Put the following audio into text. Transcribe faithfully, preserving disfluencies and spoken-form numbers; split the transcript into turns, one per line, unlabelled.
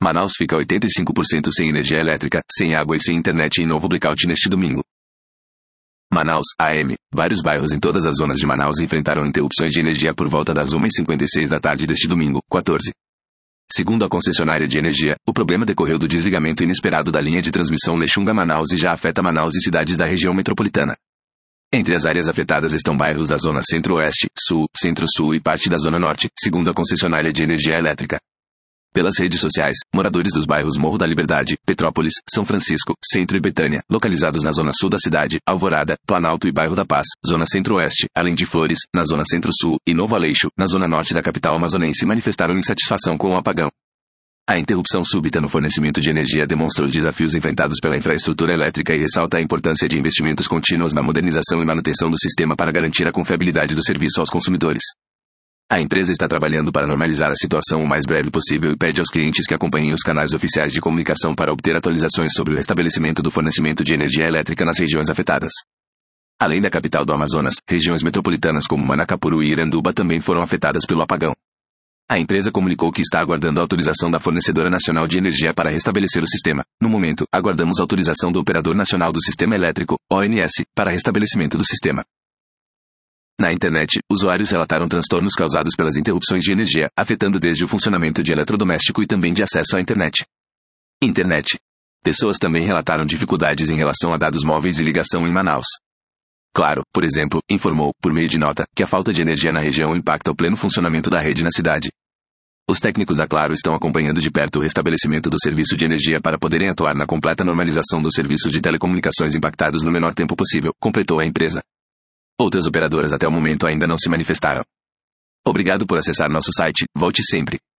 Manaus fica oitenta e cinco por cento sem energia elétrica, sem água e sem internet em novo blackout neste domingo. Manaus, A M. Vários bairros em todas as zonas de Manaus enfrentaram interrupções de energia por volta das uma e cinquenta e seis da tarde deste domingo, quatorze. Segundo a concessionária de energia, o problema decorreu do desligamento inesperado da linha de transmissão Lexunga-Manaus e já afeta Manaus e cidades da região metropolitana. Entre as áreas afetadas estão bairros da zona centro-oeste, sul, centro-sul e parte da zona norte, segundo a concessionária de energia elétrica. Pelas redes sociais, moradores dos bairros Morro da Liberdade, Petrópolis, São Francisco, Centro e Betânia, localizados na zona sul da cidade, Alvorada, Planalto e Bairro da Paz, zona centro-oeste, além de Flores, na zona centro-sul, e Novo Aleixo, na zona norte da capital amazonense, manifestaram insatisfação com o apagão. A interrupção súbita no fornecimento de energia demonstra os desafios enfrentados pela infraestrutura elétrica e ressalta a importância de investimentos contínuos na modernização e manutenção do sistema para garantir a confiabilidade do serviço aos consumidores. A empresa está trabalhando para normalizar a situação o mais breve possível e pede aos clientes que acompanhem os canais oficiais de comunicação para obter atualizações sobre o restabelecimento do fornecimento de energia elétrica nas regiões afetadas. Além da capital do Amazonas, regiões metropolitanas como Manacapuru e Iranduba também foram afetadas pelo apagão. A empresa comunicou que está aguardando a autorização da Fornecedora Nacional de Energia para restabelecer o sistema. No momento, aguardamos a autorização do Operador Nacional do Sistema Elétrico, O N S, para restabelecimento do sistema. Na internet, usuários relataram transtornos causados pelas interrupções de energia, afetando desde o funcionamento de eletrodoméstico e também de acesso à internet. Internet. Pessoas também relataram dificuldades em relação a dados móveis e ligação em Manaus. Claro, por exemplo, informou, por meio de nota, que a falta de energia na região impacta o pleno funcionamento da rede na cidade. Os técnicos da Claro estão acompanhando de perto o restabelecimento do serviço de energia para poderem atuar na completa normalização dos serviços de telecomunicações impactados no menor tempo possível, completou a empresa. Outras operadoras até o momento ainda não se manifestaram. Obrigado por acessar nosso site, volte sempre.